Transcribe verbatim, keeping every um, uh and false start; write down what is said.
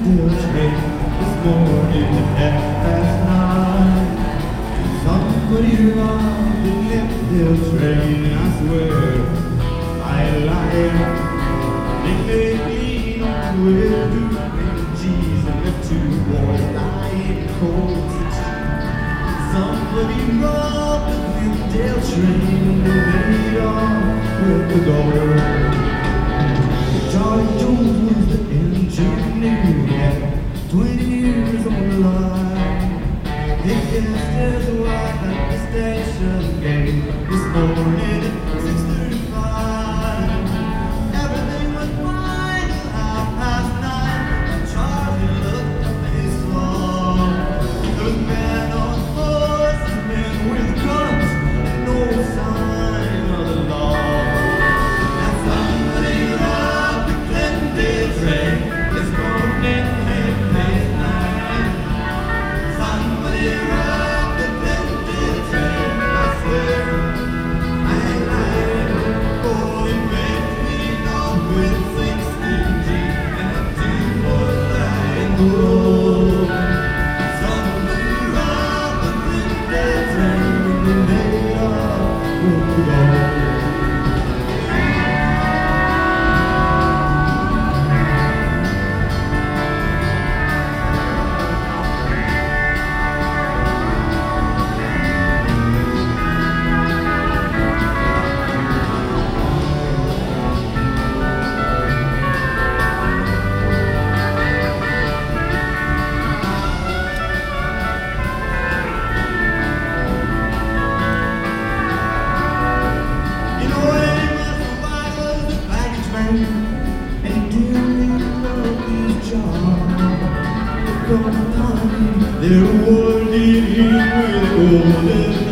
Glendale train this morning at half past nine. Somebody robbed the Glendale train, I swear I lied. They made me on with Duke and cheese and left two boys lying cold. Somebody robbed the Glendale train and made off with the gold. Charlie Jones was the engineer, twenty years on the line. He guessed his wife at the station gate this morning at six thirty-five. Everything was fine at half past nine when Charlie looked up his phone. There was men on horses, men with guns, and no sign of the law. And somebody robbed the Glendale train this morning at half past nine. Somebody robbed the Glendale train, I swear I ain't lying. Oh, it made me know with sixteen G's and a two-boy lying gold. Somebody robbed the Glendale train and made off with the gold. You know, Amos White was the baggage man, and he didn't love his job. But God, honey, there was in him with a golden